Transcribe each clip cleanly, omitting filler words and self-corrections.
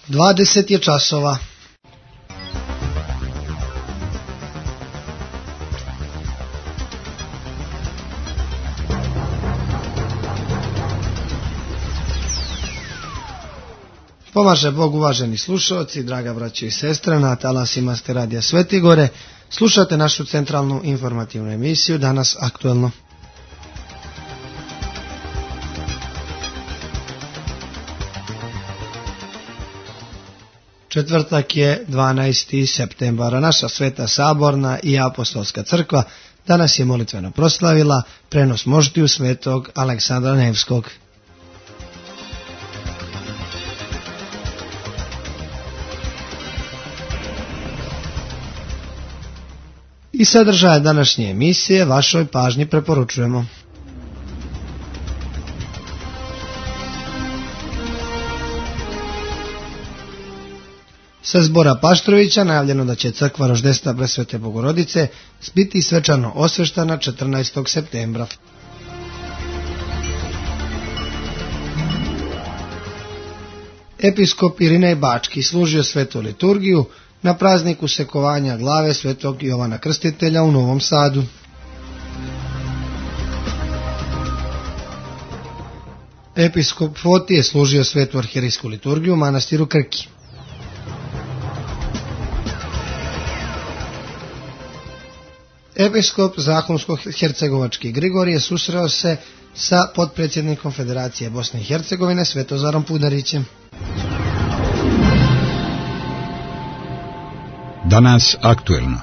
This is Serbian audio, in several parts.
20 je časova. Pomaže Bog, uvaženi slušalci, draga braćo i sestre, na talasima ste radija Svetigore. Slušate našu centralnu informativnu emisiju, danas aktuelno. Četvrtak je 12. septembara. Naša Sveta Saborna i Apostolska crkva danas je molitveno proslavila prenos moštiju svetog Aleksandra Nevskog. I sadržaje današnje emisije vašoj pažnji preporučujemo. Sa zbora Paštrovića najavljeno da će crkva Roždestva Presvete Bogorodice biti svečano osveštana 14. septembra. Episkop Irinej Bački služio svetu liturgiju na prazniku sekovanja glave svetog Jovana Krstitelja u Novom Sadu. Episkop Fotije služio svetu arhijerejsku liturgiju u manastiru Krki. Episkop Zahumsko-hercegovački Grigorije susreo se sa potpredsjednikom Federacije Bosne i Hercegovine Svetozarom Pudarićem. Danas aktuelno.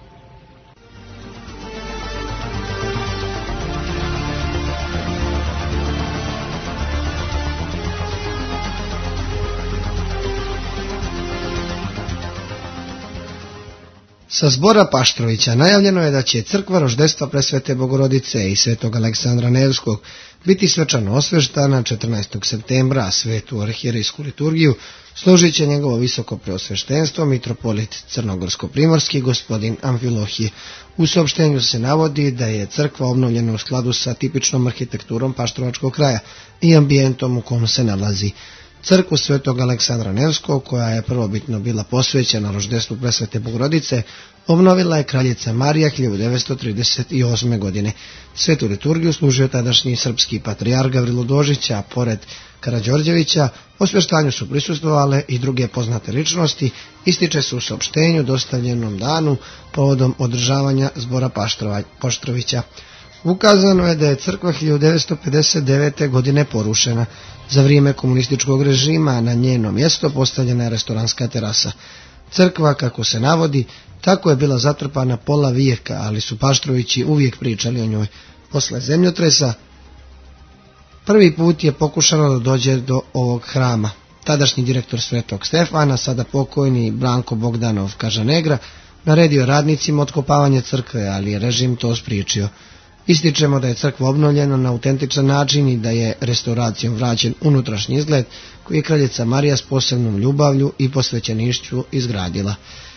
Sa zbora Paštrovića najavljeno je da će crkva Roždestva Presvete Bogorodice i svetog Aleksandra Nevskog biti svečano osveštana 14. septembra, a svetu arhijerejsku liturgiju služit će njegovo visoko preosveštenstvo mitropolit Crnogorsko-primorski gospodin Amfilohije. U saopštenju se navodi da je crkva obnovljena u skladu sa tipičnom arhitekturom Paštrovačkog kraja i ambijentom u kom se nalazi. Crkvu svetog Aleksandra Nevskog, koja je prvobitno bila posvećena Roždestvu Presvete Bogorodice, obnovila je kraljica Marija 1938. godine. Svetu liturgiju služio tadašnji srpski patrijarh Gavrilo Dožić, a pored Karađorđevića osveštanju su prisustvovale i druge poznate ličnosti, ističe se u saopštenju dostavljenom danu povodom održavanja zbora Paštrovića. Ukazano je da je crkva 1959. godine porušena. Za vrijeme komunističkog režima na njeno mjesto postavljena je restoranska terasa. Crkva, kako se navodi, tako je bila zatrpana pola vijeka, ali su Paštrovići uvijek pričali o njoj. Posle zemljotresa prvi put je pokušano da dođe do ovog hrama. Tadašnji direktor Svetog Stefana, sada pokojni Branko Bogdanov Kažanegra, naredio radnicima otkopavanje crkve, ali je režim to spriječio. Ističemo da je crkva obnovljena na autentičan način i da je restauracijom vraćen unutrašnji izgled koji je kraljica Marija s posebnom ljubavlju i posvećenišću izgradila.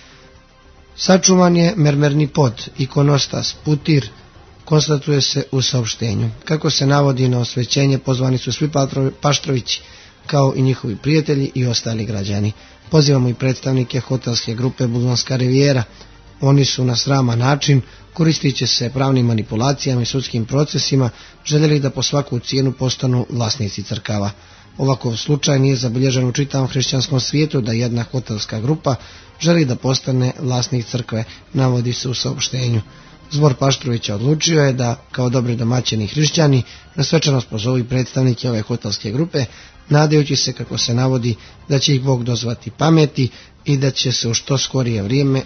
Sačuvan je mermerni pod, ikonostas, putir, konstatuje se u saopštenju. Kako se navodi na osvećenje, pozvani su svi Paštrovići, kao i njihovi prijatelji i ostali građani. Pozivamo i predstavnike hotelske grupe Bulonska rivijera. Oni su na sraman način, koristiće se pravnim manipulacijama i sudskim procesima, željeli da po svaku cijenu postanu vlasnici crkava. Ovakav slučaj nije zabilježen u čitavom hrišćanskom svijetu da jedna hotelska grupa želi da postane vlasnik crkve, navodi se u saopštenju. Zbor Paštrovića odlučio je da, kao dobri domaćini hrišćani, na svečanost pozovu predstavnike ove hotelske grupe, nadajući se, kako se navodi, da će ih Bog dozvati pameti i da će se u što skorije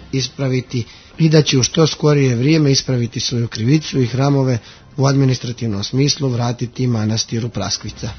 vrijeme ispraviti svoju krivicu i hramove u administrativnom smislu vratiti manastiru Praskvica.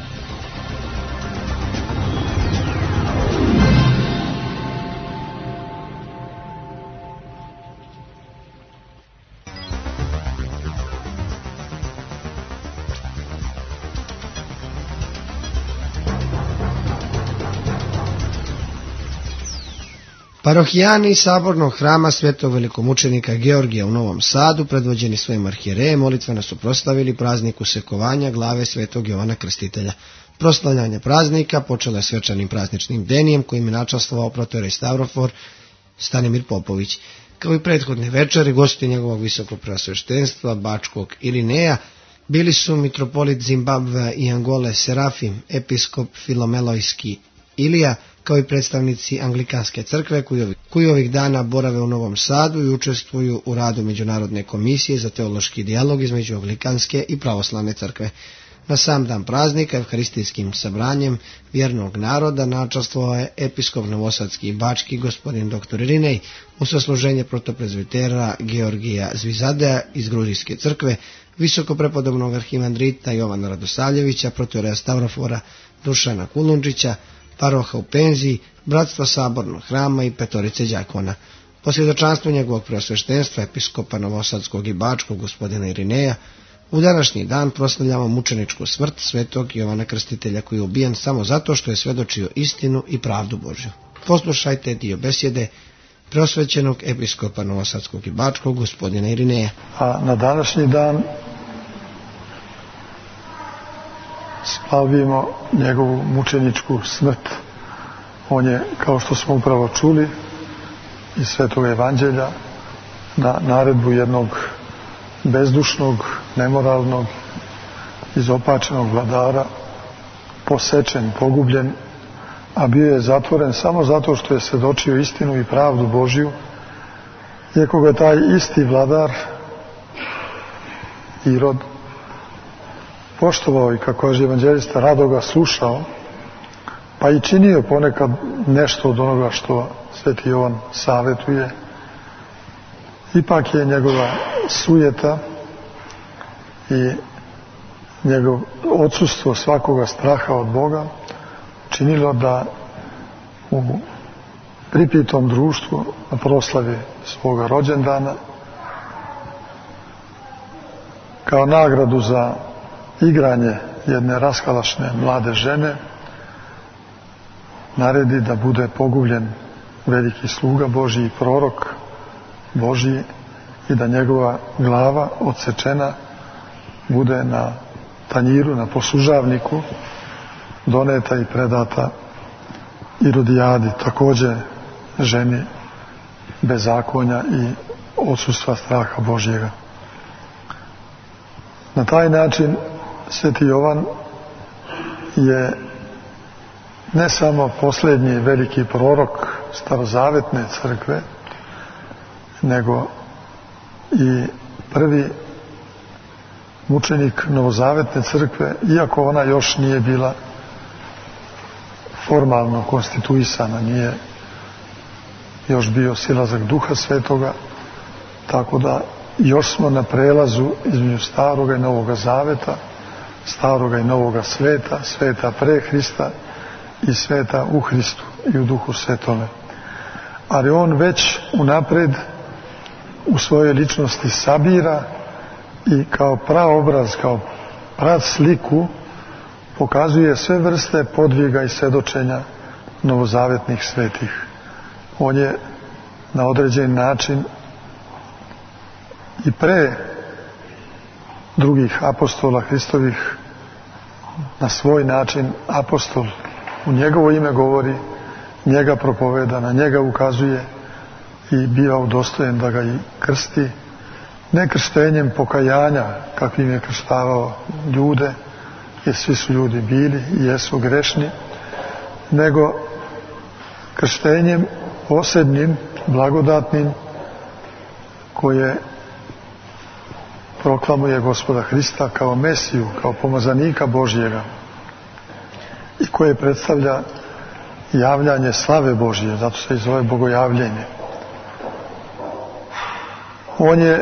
Parohijani Sabornog hrama Svetog velikomučenika Georgija u Novom Sadu, predvođeni svojim arhijerejem, molitveno su proslavili praznik usekovanja glave Svetog Jovana Krstitelja. Proslavljanje praznika počelo je svečanim prazničnim bdenijem kojim je načastvovao protoijerej Stavrofor Stanimir Popović. Kao i prethodne večeri, gosti njegovog visokopreosveštenstva Bačkog Irineja bili su mitropolit Zimbabvea i Angole Serafim, episkop Filomelojski Ilija, kao i predstavnici Anglikanske crkve koji ovih dana borave u Novom Sadu i učestvuju u radu Međunarodne komisije za teološki dijalog između Anglikanske i pravoslavne crkve. Na sam dan praznika evharistijskim sabranjem vjernog naroda načastvovao je episkop Novosadski i Bački gospodin dr. Irinej, u sasluženje protoprezbitera Georgija Zvizadeja iz Gruzijske crkve, visokoprepodobnog arhimandrita Jovana Radosavljevića, protoijereja Stavrofora Dušana Kulundžića, paroha u penziji, bratstva Sabornog hrama i petorice đakona. Po svjedočanstvu njegovog preosveštenstva episkopa Novosadskog i Bačkog gospodina Irineja, u današnji dan proslavljamo mučeničku smrt svetog Jovana Krstitelja koji je ubijen samo zato što je svedočio istinu i pravdu Božju. Poslušajte dio besjede preosvećenog episkopa Novosadskog i Bačkog gospodina Irineja. A na današnji dan slavimo njegovu mučeničku smrt. On je, kao što smo upravo čuli iz Svetog Evanđelja, na naredbu jednog bezdušnog, nemoralnog, izopačenog vladara posečen, pogubljen, a bio je zatvoren samo zato što je svedočio istinu i pravdu Božju, iako ga taj isti vladar Irod poštovao i, kako kaže evanđelista, rado ga slušao, pa i činio ponekad nešto od onoga što Sveti Jovan savjetuje. Ipak je njegova sujeta i njegov odsustvo svakoga straha od Boga činilo da u pripitom društvu na proslavi svoga rođendana kao nagradu za igranje jedne raskalašne mlade žene naredi da bude pogubljen veliki sluga Božji i prorok Božji i da njegova glava odsečena bude na tanjiru, na poslužavniku doneta i predata Irodijadi, također ženi bezakonja i odsustva straha Božjega. Na taj način Sveti Jovan je ne samo posljednji veliki prorok starozavetne crkve, nego i prvi mučenik novozavetne crkve, iako ona još nije bila formalno konstituisana, nije još bio silazak Duha Svetoga, tako da još smo na prelazu između staroga i novoga zaveta, staroga i novoga sveta, sveta pre Hrista i sveta u Hristu i u Duhu Svetome. Ali on već unapred u svojoj ličnosti sabira i kao praobraz, kao prav sliku pokazuje sve vrste podviga i svedočenja novozavetnih svetih. On je na određen način i pre drugih apostola Hristovih na svoj način apostol. U njegovo ime govori, njega propoveda, na njega ukazuje i biva udostojen da ga i krsti, ne krštenjem pokajanja kakvim je krštavao ljude, jer svi su ljudi bili i jesu grešni, nego krštenjem posebnim, blagodatnim, koje proklamuje Gospoda Hrista kao Mesiju, kao pomazanika Božjega i koje predstavlja javljanje slave Božje, zato se i zove bogojavljenje. On je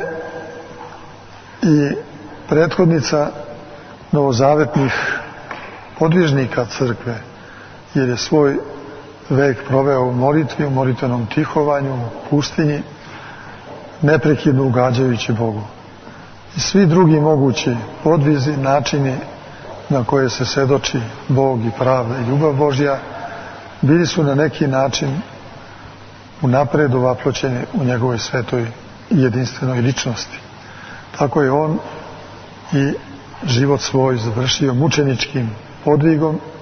i prethodnica novozavetnih podvižnika crkve, jer je svoj vek proveo u molitvi, u molitvenom tihovanju, u pustinji, neprekidno ugađajući Bogu. I svi drugi mogući podvizi, načini na koje se svedoči Bog i pravda i ljubav Božja, bili su na neki način unapred ovaploćeni u njegovoj svetoj i jedinstvenoj ličnosti. Tako je on i život svoj završio mučeničkim podvigom,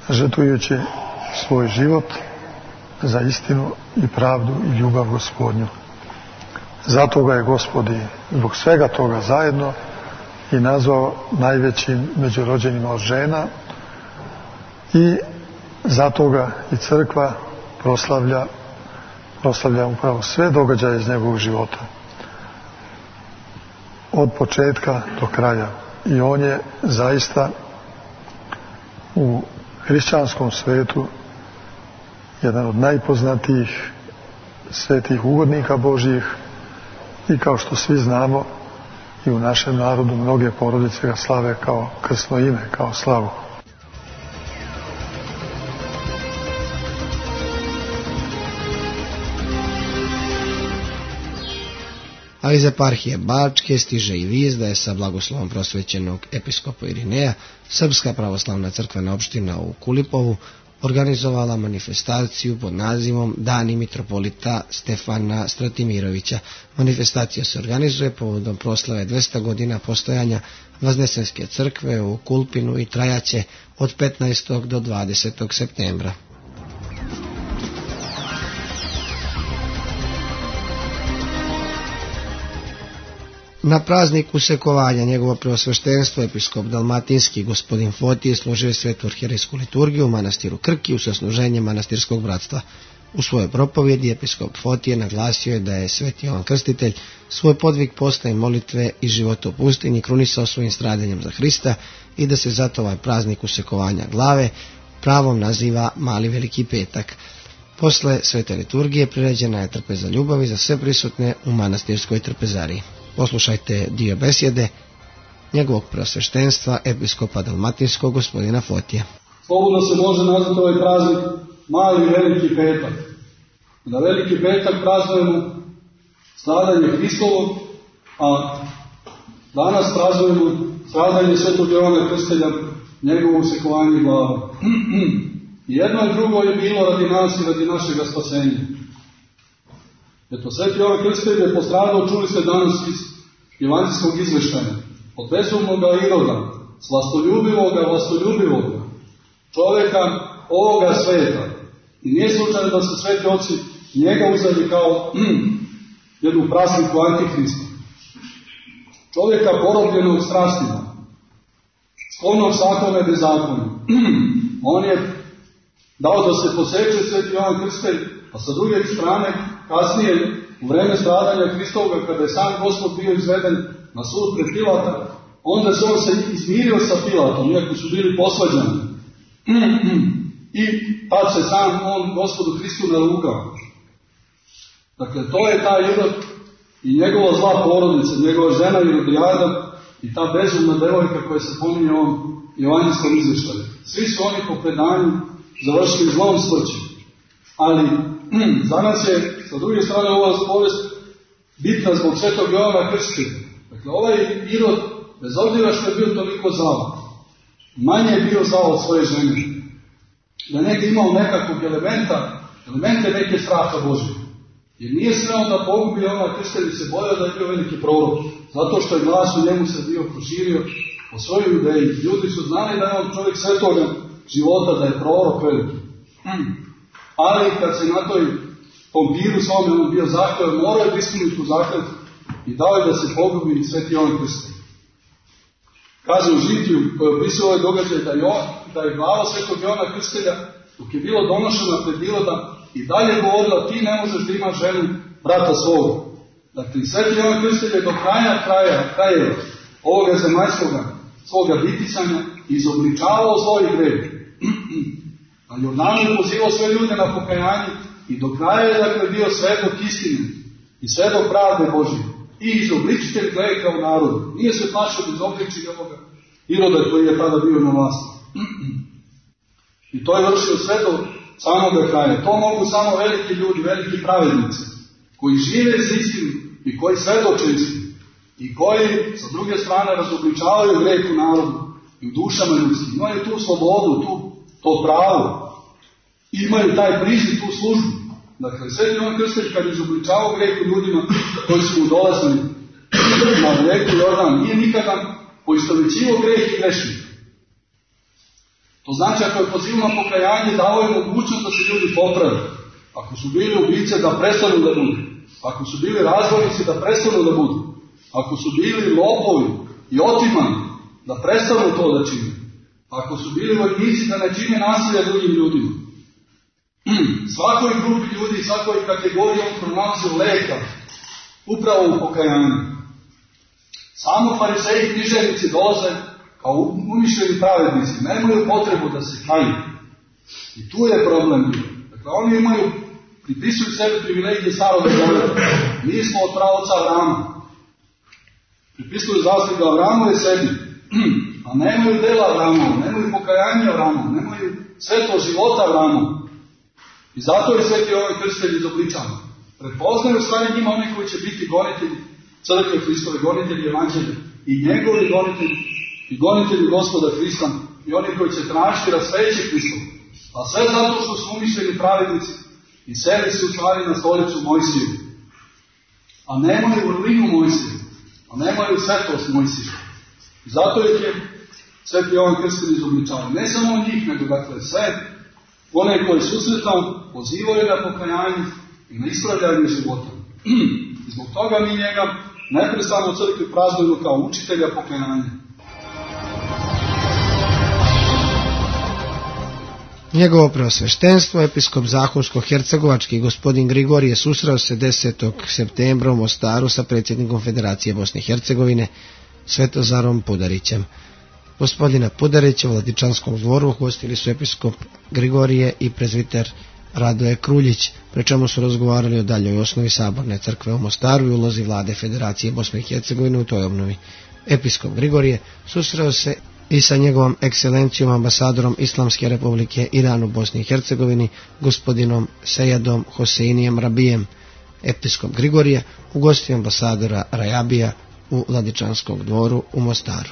žrtvujući svoj život za istinu i pravdu i ljubav Gospodnju. Zato ga je Gospod i zbog svega toga zajedno i nazvao najvećim među rođenima od žena i zato ga i crkva proslavlja upravo sve događaje iz njegovog života. Od početka do kraja. I on je zaista u hrišćanskom svetu jedan od najpoznatijih svetih ugodnika Božjih i kao što svi znamo i u našem narodu mnoge porodice ga slave kao krsno ime, kao slavu. A iz eparhije Bačke stiže i vijest da je sa blagoslovom prosvećenog episkopa Irineja Srpska pravoslavna crkvena opština u Kulipovu organizovala manifestaciju pod nazivom Dani mitropolita Stefana Stratimirovića. Manifestacija se organizuje povodom proslave 200 godina postojanja Vaznesenske crkve u Kulpinu i trajaće od 15. do 20. septembra. Na prazniku sekovanja njegovo preosveštenstvo episkop Dalmatinski gospodin Fotije složio je svetu arhijerejsku liturgiju u manastiru Krki uz osnuženje manastirskog bratstva. U svojoj propovjedi episkop Fotije naglasio je da je sveti Jovan Krstitelj svoj podvig posta i molitve i života u pustinji krunisao svojim stradanjem za Hrista i da se zato ovaj praznik usekovanja glave pravom naziva Mali Veliki petak. Posle svete liturgije priređena je trpeza ljubavi za sve prisutne u manastirskoj trpezariji. Poslušajte dio besjede njegovog preosveštenstva episkopa Dalmatinskog gospodina Fotija. Slobodno se može nazvati ovaj praznik Mali Veliki petak. Na Veliki petak praznujemo stradanje Hristovo, a danas praznujemo stradanje svetog Jovana Krstitelja, njegovo usekovanje glave. Jedno i drugo je bilo radi nas i radi našega spasenja. Eto, sveti Jovan Krstitelj je postradao, čuli ste danas iz evanđelskog izveštaja, od bezumnoga Iroda, vlastoljubivoga, čovjeka ovoga sveta. I nije slučajno da se sveti oci njega uzeli kao jednu prasniku Antihrista. Čovjeka porobljenog strastima, sklonnog sakome bezakonju. On je dao da se poseče sveti Jovan Krstitelj, a sa druge strane, kasnije, u vreme stradanja Hristovoga, kada je sam Gospod bio izveden na sud pred Pilata, onda se on se izmirio sa Pilatom, iako su bili posvađani. I tad se sam on Gospodu Hristu narugao. Dakle, to je taj Irod i njegova zla porodica, njegova žena Irodijada i ta bezumna devojka koja se pominje u ovom evanđelskom izveštaju. Svi su oni po predanju završili zlom smrću. Ali za nas je, sa druge strane, ova povijest bitna zbog svetog Jovana Krstitelja. Dakle, ovaj Irod, bez obzira što je bio toliko zao, manje je bio zao od svoje žene. Da negdje imao nekakvog elemente neke straha Božje. Jer nije smeo da pogubi Jovana Krstitelja i se bojao da je bio veliki prorok. Zato što je glas u njemu se bio proširio po svojoj ideji. Ljudi su znali da je on čovjek svetoga života, da je prorok veliki. Ali kad se na toj pompiru svome on bio zahtjevan, morao je ispuniti tu zahtjev i dao je da se pogubi sveti Jovan Krstitelj. Kaže u Žitiju, koji opisuje ovaj događaj, da je glava svetog Jovana Krstitelja, dok je bilo donošena pred Iroda, i dalje govorila, ti ne možeš da imaš ženu brata svoga. Dakle, sveti Jovan Krstitelj je do kraja ovoga zemaljskoga svoga bitisanja izobličavao zlo i greh. A Jordanu je pozivao sve ljude na pokajanje i do kraja je dakle bio svedok istine i svedok pravde Božje i izobličitelj greha u narodu. Nije se plašio da izobliči ovoga Iroda koji je tada bio na vlasti. I to je vršio sve do samoga kraja. To mogu samo veliki ljudi, veliki pravednici, koji žive za istinu i koji svedoče istinu i koji sa druge strane razobličavaju greh u narodu i u dušama ljudskim. Imaju tu slobodu, to pravo. Imaju taj priziv, tu službu. Dakle, sveti Jovan Krstitelj kad je izobličavao greh u ljudima koji su mu dolazili na rijeku Jordan, nije nikada poistovjećivao greh i grešnika. To znači ako je pozivno pokajanje, dao je mogućnost da se ljudi poprave. Ako su bili ubice, da prestanu da budu. Ako su bili razbojnici, da prestanu da budu. Ako su bili lopovi i otimani, da prestanu to da čine. Ako su bili vojnici, da ne čine nasilja drugim ljudima. Svakoj grupi ljudi, svakoj kategoriji on pronalazi leka upravo u pokajanju. Samo fariseji i književnici dolaze kao umišljeni pravednici, nemaju potrebu da se kaju. I tu je problem bio. Dakle, oni pripisuju sebi privilegije starog zaveta. Mi smo od praoca Avrama. Pripisuju zasluge Avramove sebi. A nemaju dela Avramova, nemaju pokajanja Avramova, nemaju svetlo života Avramova. I zato je sveti ovaj krstitelj izobličan. Prepoznaju stvari njima oni koji će biti gonitelji crkve Hristove, gonitelji evanđelja i njegovi gonitelji i gonitelji Gospoda Hrista i oni koji će tražiti rasveće Hristova. A sve zato što su umišljeni pravednici i seli su u stvari na stolicu Mojsiju. A nemaju vrlinu Mojsiju, a nemaju svetost Mojsiju. I zato je sveti Jovan Krstitelj izobličao. Ne samo njih, nego dakle sve one koje susretam pozivaju na pokajanje i na ispravljanje života. I zbog toga mi njega neprestano u crkvi praznujemo kao učitelja pokajanja. Njegovo preosveštenstvo, episkop Zahumsko-Hercegovački gospodin Grigorije susreo se 10. septembra u Mostaru sa predsjednikom Federacije Bosne i Hercegovine, Svetozarom Pudarićem. Gospodina Pudarića u Vladičanskom dvoru ugostili su episkop Grigorije i prezviter Radoje Kruljić, pri čemu su razgovarali o daljoj osnovi Saborne crkve u Mostaru i ulozi vlade Federacije Bosne i Hercegovine u toj obnovi. Episkop Grigorije susreo se i sa njegovom ekscelencijom ambasadorom Islamske republike Iran u Bosni i Hercegovini, gospodinom Sejadom Hoseinijem Rabijem. Episkop Grigorije ugostio ambasadora Rajabija u Vladičanskom dvoru u Mostaru.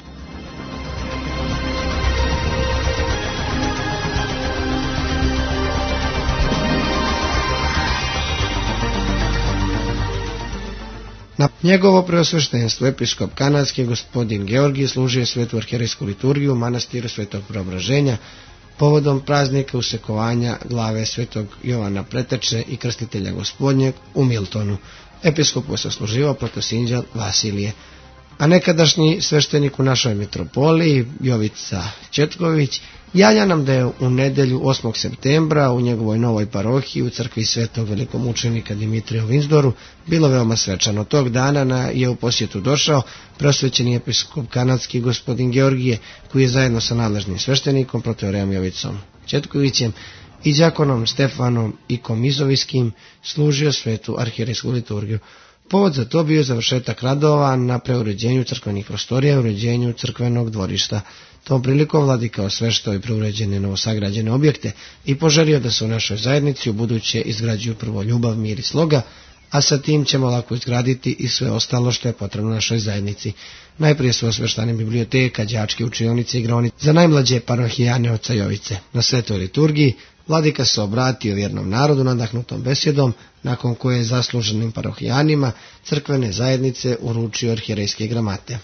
Na njegovo preosveštenstvo episkop kanadski gospodin Georgij služio svetu arhijerejsku liturgiju u manastiru Svetog Preobraženja povodom praznika usekovanja glave svetog Jovana Preteče i krstitelja gospodnjeg u Miltonu. Episkopu se služivao protosinđel Vasilije, a nekadašnji sveštenik u našoj metropoliji Jovica Četković javlja nam da je u nedelju 8. septembra u njegovoj novoj parohiji u crkvi svetog velikomučenika Dimitrija u Vinzdoru bilo veoma svečano. Tog dana je u posjetu došao preosvećeni episkop kanadski gospodin Georgije, koji je zajedno sa nadležnim sveštenikom protoreom Jovicom Četkovićem i đakonom Stefanom i Komizovijskim služio svetu arhijerejsku liturgiju. Povod za to bio završetak radova na preuređenju crkvenih prostorija i uređenju crkvenog dvorišta. Tom prilikom vladika osveštao i preuređene novosagrađene objekte i poželio da se u našoj zajednici u buduće izgrađuju prvo ljubav, mir i sloga, a sa tim ćemo lako izgraditi i sve ostalo što je potrebno našoj zajednici. Najprije su osveštane biblioteka, đačke učionice i igraonice za najmlađe parohijane oca Jovice. Na svetoj liturgiji vladika se obratio vjernom narodu nadahnutom besjedom, nakon koje je zasluženim parohijanima crkvene zajednice uručio arhijerejske gramate.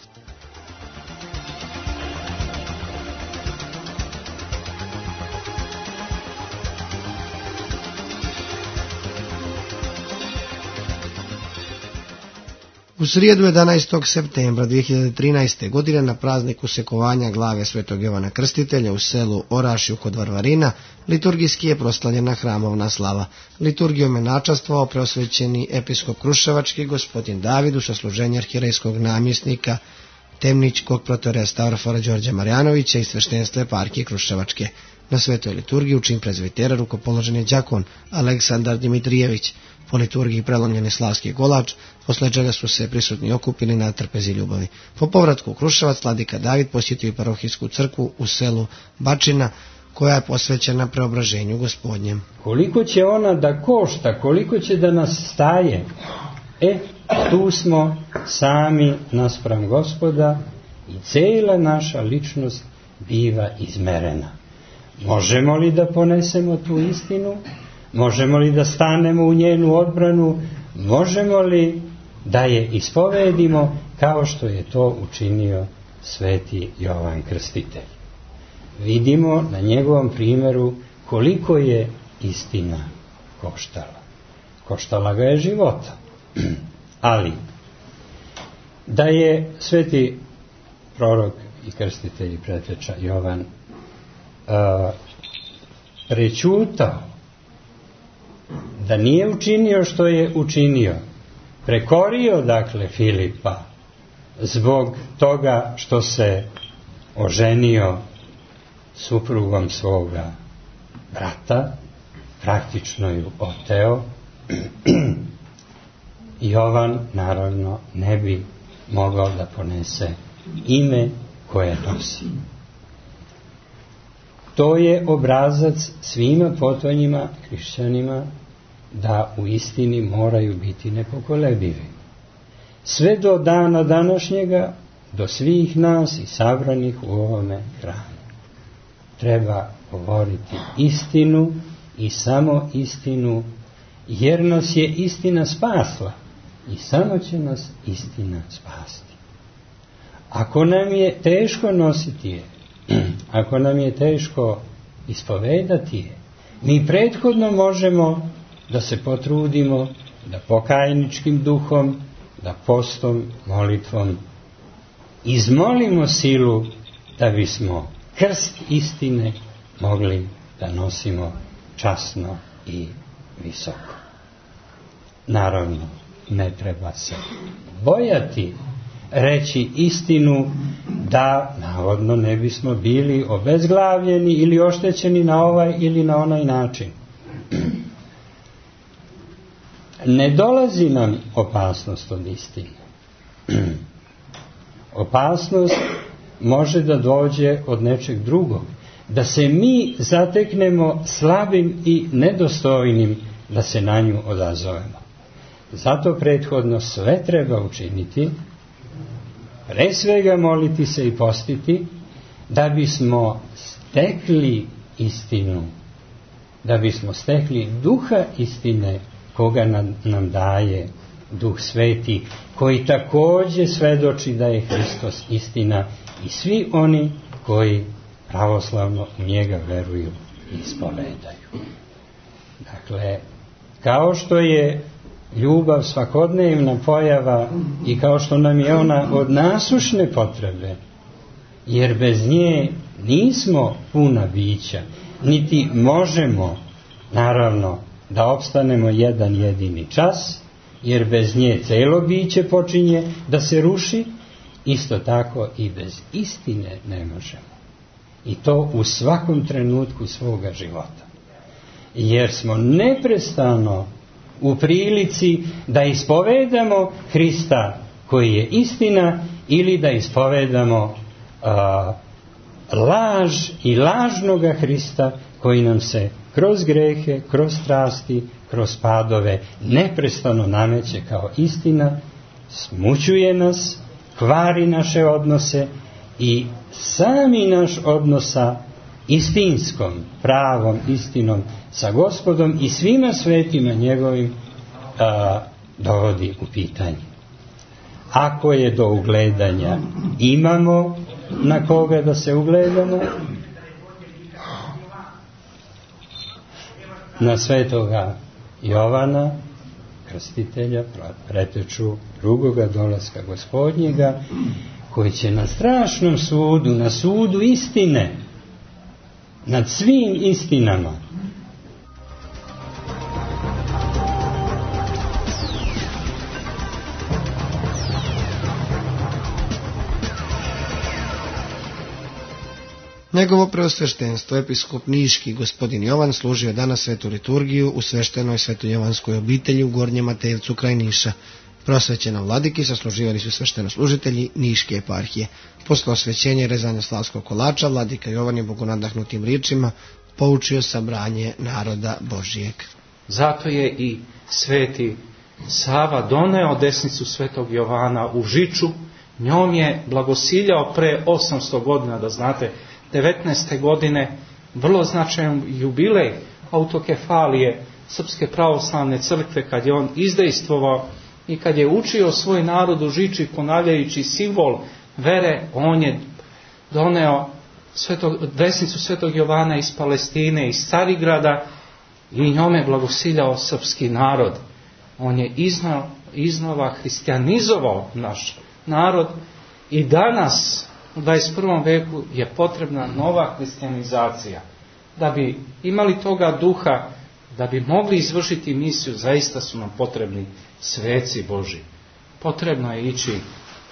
U srijedu 11. septembra 2013. godine na praznik usekovanja glave svetog Jovana Krstitelja u selu Orašju kod Varvarina liturgijski je proslavljena hramovna slava. Liturgijom je načastvovao preosvećeni episkop Kruševački gospodin David u sasluženju arhijerejskog namjesnika temničkog protoreja Stavrofora Đorđa Marjanovića i sveštenstva eparhije Kruševačke. Na svetoj liturgiji u čin prezvitera rukopoložen je đakon Aleksandar Dimitrijević. Po liturgiji prelomljen je slavski kolač, posle čega su se prisutni okupili na trpezi ljubavi. Po povratku u Kruševac, vladika David posjetio i parohijsku crkvu u selu Bačina, koja je posvećena preobraženju gospodnjem. Koliko će ona da košta, koliko će da nas staje? Tu smo sami naspram Gospoda i cijela naša ličnost biva izmerena. Možemo li da ponesemo tu istinu? Možemo li da stanemo u njenu odbranu? Možemo li da je ispovedimo kao što je to učinio sveti Jovan Krstitelj? vidimo na njegovom primjeru koliko je istina koštala. Koštala ga je života. Ali, da je sveti prorok i krstitelj i preteča Jovan prećutao, da nije učinio što je učinio, prekorio dakle Filipa zbog toga što se oženio suprugom svoga brata, praktično ju oteo, Jovan naravno ne bi mogao da ponese ime koje nosi. To je obrazac svima potonjima hrišćanima da u istini moraju biti nepokolebivi. Sve do dana današnjega, do svih nas i sabranih u ovome hramu. Treba govoriti istinu i samo istinu, jer nas je istina spasla i samo će nas istina spasti. Ako nam je teško nositi je, ako nam je teško ispovedati je, mi prethodno možemo da se potrudimo da pokajničkim duhom, da postom, molitvom izmolimo silu da bismo krst istine mogli da nosimo časno i visoko. Naravno, ne treba se bojati reći istinu da navodno ne bismo bili obezglavljeni ili oštećeni na ovaj ili na onaj način. Ne dolazi nam opasnost od istine. Opasnost može da dođe od nečeg drugog, da se mi zateknemo slabim i nedostojnim da se na nju odazovemo. Zato prethodno sve treba učiniti, pre svega moliti se i postiti, da bismo stekli istinu, da bismo stekli duha istine koga nam daje Duh Sveti, koji također svedoči da je Hristos istina i svi oni koji pravoslavno u njega veruju i ispovedaju. Dakle, kao što je ljubav svakodnevna pojava i kao što nam je ona od nasušne potrebe, jer bez nje nismo puna bića, niti možemo, naravno, da opstanemo jedan jedini čas, jer bez nje celo biće počinje da se ruši, isto tako i bez istine ne možemo. I to u svakom trenutku svoga života. Jer smo neprestano u prilici da ispovedamo Hrista koji je istina ili da ispovedamo laž i lažnoga Hrista koji nam se kroz grehe, kroz strasti, kroz padove neprestano nameće kao istina, smućuje nas, kvari naše odnose i sami naš odnos sa istinskom, pravom istinom, sa Gospodom i svima svetima njegovim dovodi u pitanje. Ako je do ugledanja imamo na koga da se ugledamo, na svetoga Jovana, krstitelja, preteču drugoga dolaska Gospodnjega, koji će na strašnom sudu, na sudu istine, nad svim istinama, Njegovo preosveštenstvo, episkop Niški gospodin Jovan, služio danas svetu liturgiju u sveštenoj svetojovanskoj obitelji u Gornjem Matejevcu kraj Niša. Prosvećenom vladiki sasluživali su sveštenoslужitelji Niške eparhije. Posle osvećenja i rezanja slavskog kolača, vladika Jovan je bogonadahnutim riječima poučio sabranje naroda Božijeg. Zato je i sveti Sava doneo desnicu svetog Jovana u Žiču. Njom je blagosiljao pre 800 godina, da znate, 19. godine, vrlo značajan jubilej autokefalije Srpske pravoslavne crkve, kad je on izdejstvovao i kad je učio svoj narod u Žiči ponavljajući simbol vere, on je doneo desnicu svetog Jovana iz Palestine, iz Carigrada, i njome blagosiljao srpski narod. On je iznova hristijanizovao naš narod i danas u 21. veku je potrebna nova hristianizacija. Da bi imali toga duha, da bi mogli izvršiti misiju, zaista su nam potrebni sveci Božji. Potrebno je ići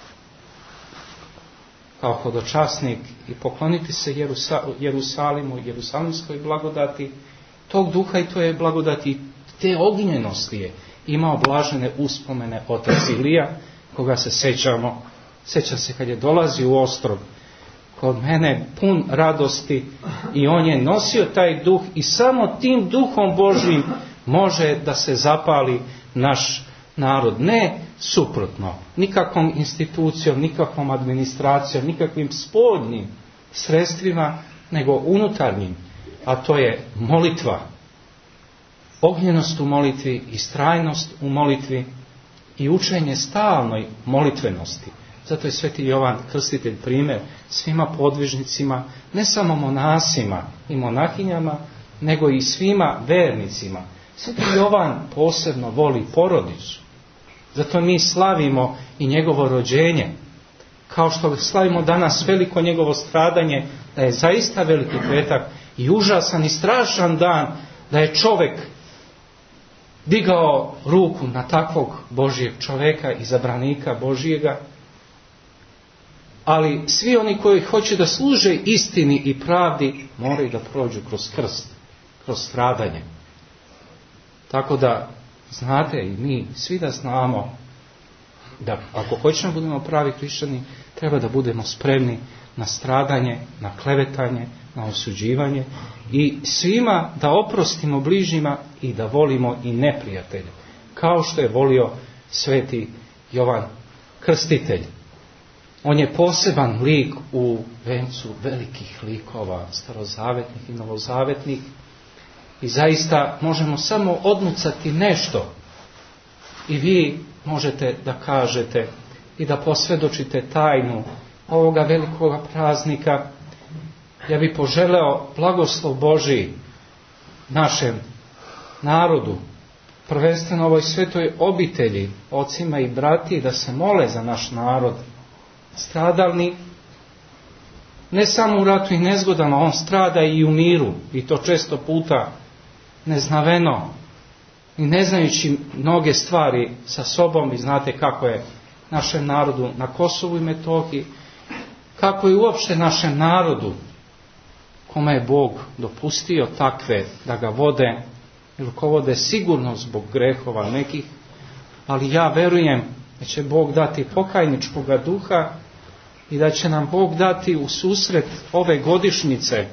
kao hodočasnik i pokloniti se Jerusalimu, jerusalimskoj blagodati, tog duha i to je blagodati, te ognjenosti je imao blažene uspomene otac Ilija, koga se sećam se kad je dolazio u Ostrog, kod mene pun radosti, i on je nosio taj duh i samo tim duhom Božjim može da se zapali naš narod. Ne suprotno, nikakvom institucijom, nikakvom administracijom, nikakvim spoljnim sredstvima, nego unutarnjim, a to je molitva. Ognjenost u molitvi, istrajnost u molitvi i učenje stalnoj molitvenosti. Zato je sveti Jovan Krstitelj primjer svima podvižnicima, ne samo monasima i monahinjama, nego i svima vernicima. Sveti Jovan posebno voli porodicu. Zato mi slavimo i njegovo rođenje. Kao što slavimo danas veliko njegovo stradanje, da je zaista veliki petak i užasan i strašan dan, da je čovjek digao ruku na takvog Božijeg čovjeka, izabranika Božijega. Ali svi oni koji hoće da služe istini i pravdi moraju da prođu kroz krst, kroz stradanje. Tako da, znate, i mi svi da znamo da ako hoćemo da budemo pravi hrišćani, treba da budemo spremni na stradanje, na klevetanje, na osuđivanje i svima da oprostimo bližnjima i da volimo i neprijatelje, kao što je volio sveti Jovan Krstitelj. On je poseban lik u vencu velikih likova, starozavetnih i novozavetnih, i zaista možemo samo odmucati nešto i vi možete da kažete i da posvjedočite tajnu ovoga velikoga praznika. Ja bih poželeo blagoslov Božiji našem narodu, prvenstveno ovoj svetoj obitelji, ocima i brati, da se mole za naš narod stradalni, ne samo u ratu i nezgodama, on strada i u miru, i to često puta neznaveno i ne znajući mnoge stvari sa sobom. I znate kako je našem narodu na Kosovu i Metohiji, kako je uopšte našem narodu, kome je Bog dopustio takve da ga vode, ili ko vode sigurno zbog grehova nekih, ali ja verujem da će Bog dati pokajničkoga duha i da će nam Bog dati u susret ove godišnjice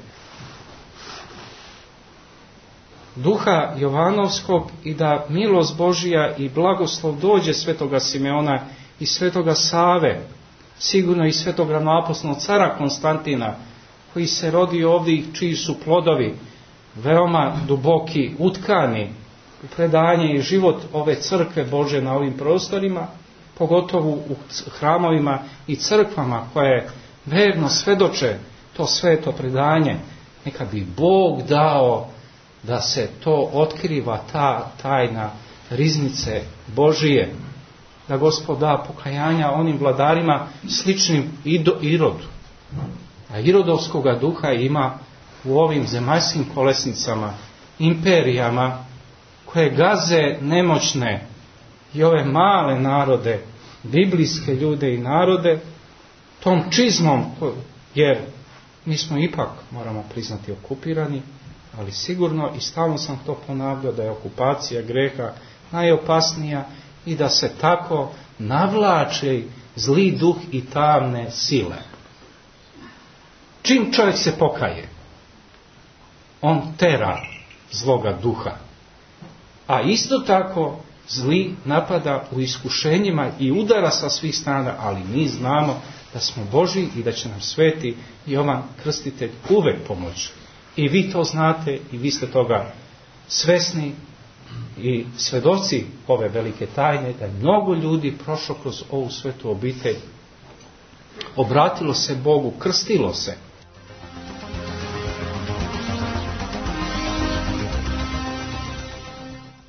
duha Jovanovskog i da milost Božija i blagoslov dođe svetoga Simeona i svetoga Save, sigurno i svetog ravnoapostolnog cara Konstantina, koji se rodi ovdje i čiji su plodovi veoma duboki, utkani u predanje i život ove crkve Bože na ovim prostorima, pogotovo u hramovima i crkvama koje verno svedoče to sveto predanje. Neka bi Bog dao da se to otkriva, ta tajna riznice Božije, da Gospod da pokajanja onim vladarima sličnim Irodu. A irodovskoga duha ima u ovim zemaljskim kolesnicama, imperijama koje gaze nemoćne i ove male narode, biblijske ljude i narode, tom čizmom, jer mi smo ipak, moramo priznati, okupirani, ali sigurno i stalno sam to ponavljao da je okupacija greha najopasnija i da se tako navlače zli duh i tamne sile. Čim čovjek se pokaje, on tera zloga duha. A isto tako zli napada u iskušenjima i udara sa svih strana, ali mi znamo da smo Božji i da će nam sveti Jovan Krstitelj uvek pomoći. I vi to znate i vi ste toga svesni i svedoci ove velike tajne, da je mnogo ljudi prošlo kroz ovu svetu obitelj, obratilo se Bogu, krstilo se.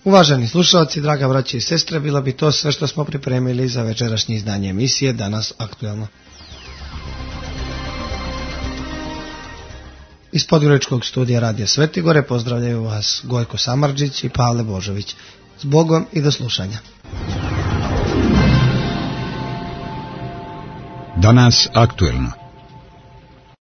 Uvaženi slušalci, draga braće i sestre, bilo bi to sve što smo pripremili za večerašnje izdanje emisije Danas aktuelno. Iz Podgoričkog studija Radija Svetigore pozdravljaju vas Gojko Samardžić i Pavle Božović. S Bogom i do slušanja. Danas aktuelno.